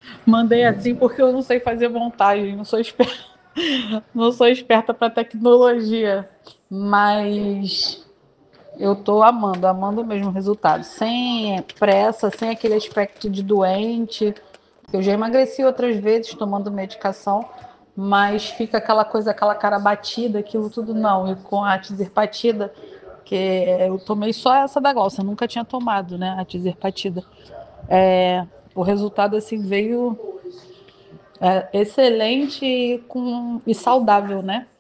Mandei assim porque eu não sei fazer montagem, não sou esperta, não sou esperta para tecnologia, mas eu tô amando, amando mesmo o resultado. Sem pressa, sem aquele aspecto de doente. Eu já emagreci outras vezes tomando medicação, mas fica aquela coisa, aquela cara batida, aquilo tudo não. E com a tizerpatida, que eu tomei só essa da Glaucia, nunca tinha tomado, né, a tizerpatida. O resultado assim veio excelente e saudável, né?